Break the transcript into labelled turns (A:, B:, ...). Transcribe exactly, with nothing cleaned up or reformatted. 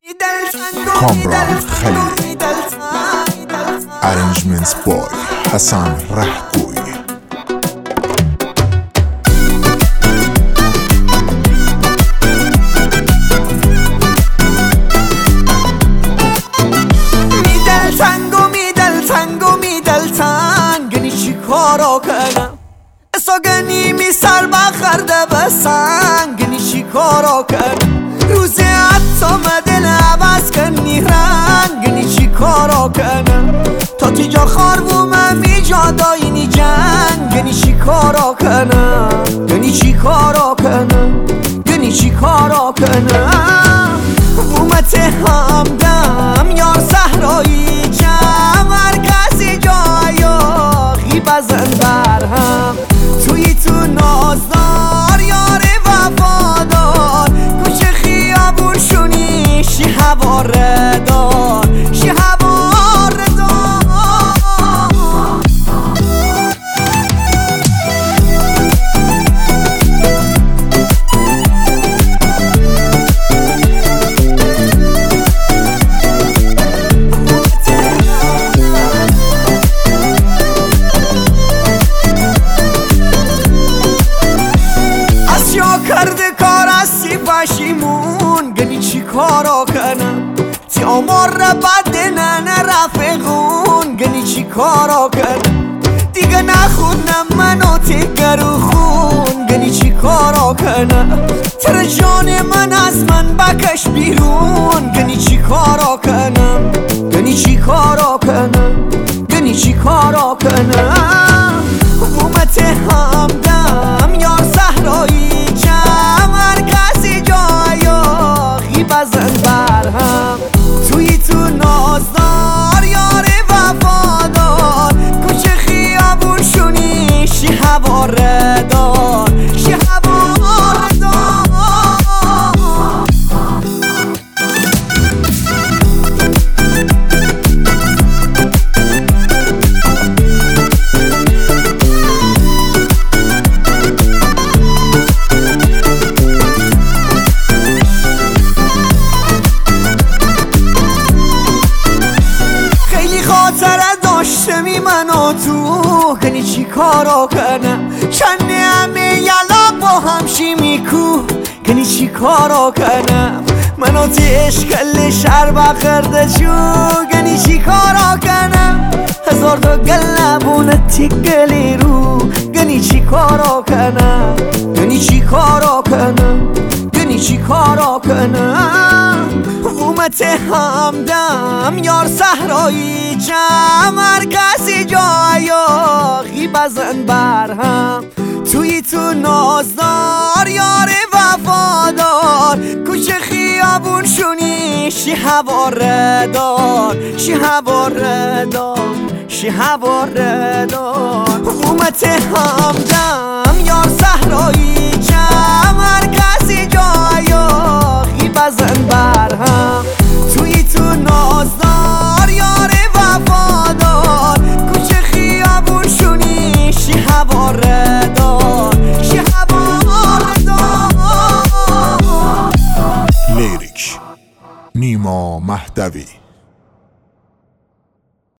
A: Kamran Khalil. Arrangements by Hassan Rahkoui.
B: میدل تنگ و میدل تنگ و میدل تنگ گنی چی کارا کنم ساگنی می سر بخرده به سنگ گنی چی کارا کنم روزی حتی مدل عوض کنی رنگ گنی چی کارا کنم تا تیجا خاربو من می جا داینی جنگ گنی چی کارا کنم گنی چی کارا کنم گنی چی کارا کنم اومت همدم یار صحرایی جمع هر کسی جایی بزن بر هم توی تو نازدار یار وفادار کوچه خیابون شونی شی هواره دار شی هواره دار کرده کار هستی پشیمون گنی چی کارا کنم تی آمار بد ننه رفقون گنی چی کارا کنم دیگه نخونم منو تیگرو خون گنی چی کارا کنم تر جان من از من بکش بیرون گنی چی کارا کنم گنی چی کارا کنم گنی چی کارا کنم اومت همدم یار صحرایی بزن بر هم توی تو نازدار یار وفادار کوچه خیابون شونی شی هواره دار شی هواره دار داشتمی منو تو گنی چی کارا کنم چند همه یلا با همشی میکو گنی چی کارا کنم منو تی اشکل شهر بخرده چو گنی چی کارا کنم هزار تا گلبونه تی گلی رو گنی چی کارا کنم گنی چی کارا کنم گنی چی کارا کنم اومت همدم یار صحرایی جمع هر کسی جایی بزن بر هم توی تو نازدار یار وفادار کوچه خیابون شونی شی هواره دار شی هواره دار شی هواره دار اومت همدم